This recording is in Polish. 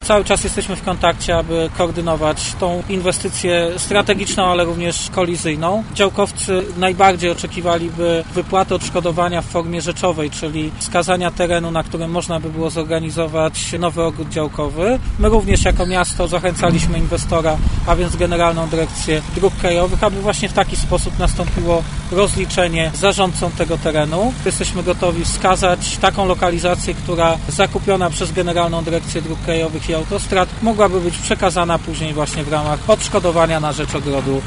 Cały czas jesteśmy w kontakcie, aby koordynować tą inwestycję strategiczną, ale również kolizyjną. Działkowcy najbardziej oczekiwaliby wypłaty odszkodowania w formie rzeczowej, czyli wskazania terenu, na którym można by było zorganizować nowy ogród działkowy. My również jako miasto zachęcaliśmy inwestora, a więc Generalną Dyrekcję Dróg Krajowych, aby właśnie w taki sposób nastąpiło rozliczenie zarządcą tego terenu. Jesteśmy gotowi wskazać taką lokalizację, która zakupiona przez Generalną Dyrekcję Dróg Krajowych i Autostrad mogłaby być przekazana później właśnie w ramach odszkodowania na rzecz ogrodu